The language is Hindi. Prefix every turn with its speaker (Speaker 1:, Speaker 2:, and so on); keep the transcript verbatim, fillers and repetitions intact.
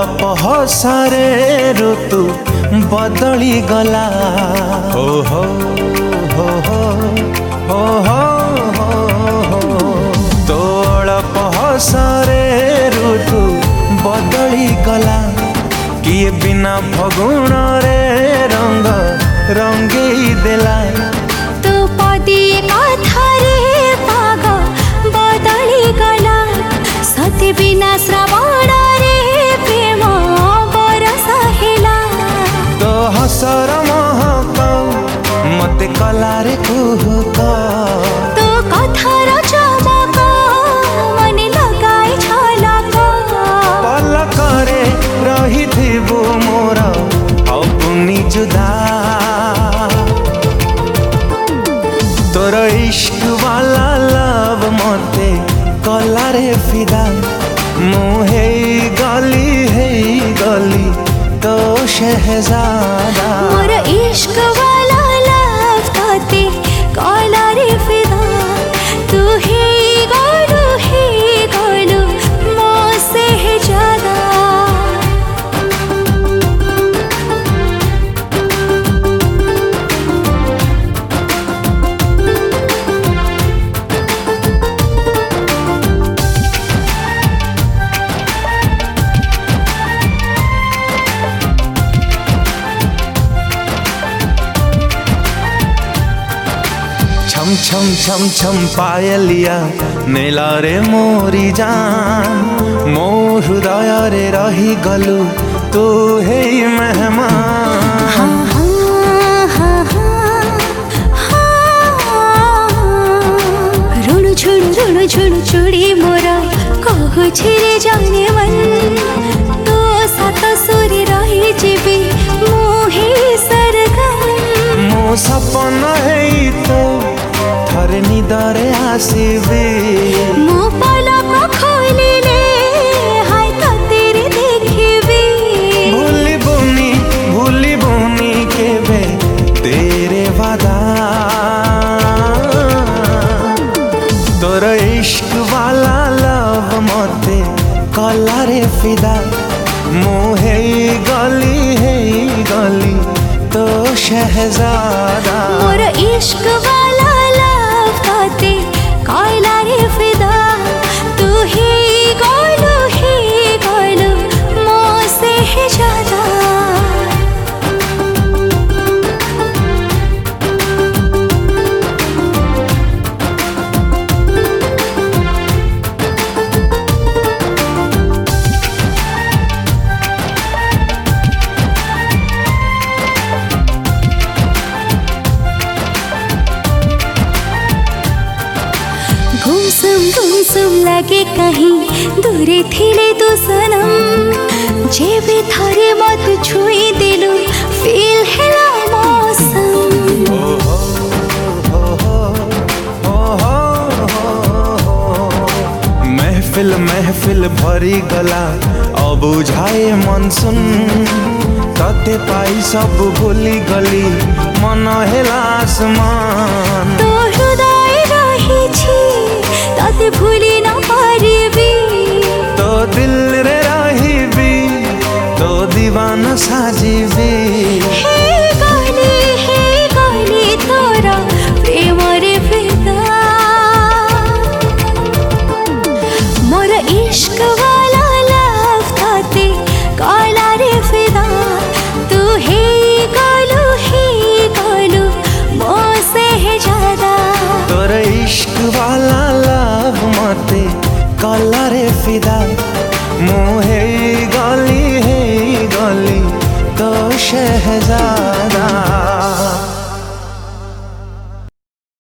Speaker 1: पहसारे ऋतु बदली गला हो हो हो हो हो हो हो तोड़ पहसारे ऋतु बदली गला किए बिना फगुण रे रंग रंगई देला
Speaker 2: तो पदिए कथारे पाग बदली गला सते बिना श्रावण रे प्रेम बरस हेला
Speaker 1: तो हसर महक मते कलारे कुहुक
Speaker 2: तो कथार चमक मने लगाई छलक
Speaker 1: पलकरे रहिथिबु मोर अपनी जुदा तोर इश्क वाला लव मते कलारे फिदा मुहे गली है गली तो शहजादा
Speaker 2: मोर इश्क वाला लव तते कलारे फिदा तू ही गलु ही गलु मो से ज्यादा
Speaker 1: छम छम छम छम पायलिया नेला रे मोरी जान मो हृदय रे रही गलु तू हे मेहमान
Speaker 2: रुणु झुणु रुणु झुणु चुड़ी मोरा कहु छिरे जाने मन तो सात सुरे रही जीवी मोहे सरगम
Speaker 1: मो सपन है तो थरे निदरे आसीबे
Speaker 2: मो पलक खोलिले हाय तेरे देखिबे
Speaker 1: भूली बुनी भूली बुनी केबे तेरे वादा तोर इश्क वाला लव मते कलारे फिदा मुहे गली है गली तो शहजादा
Speaker 2: मोर इश्क वाला लव तते कलारे फिदा तू ही गलु ही गलु मो से ज्यादा गुमसुम गुमसुम लगे कहीं दूरे थिले तू सनम जेबे थरे मत छुई दिलु फील हेला मौसम
Speaker 1: महफिल महफिल भरी गला अब बुझाए मन सुन तते पाई सब भूली गली मन हेला आसमान
Speaker 2: तो हृदय रही छी तते भूली ना पारिबी
Speaker 1: तो दिल रे रहिबी तो दीवाना साजिबी
Speaker 2: हे गली हे गली तोरा प्रेम रे फिदा मोर इश्क वाला लव तते कलारे फिदा तू हे गलु हे गलु मो से ज्यादा
Speaker 1: तोर इश्क वाला लव मते कलारे फिदा मुहे गली है गली तो शहजादा।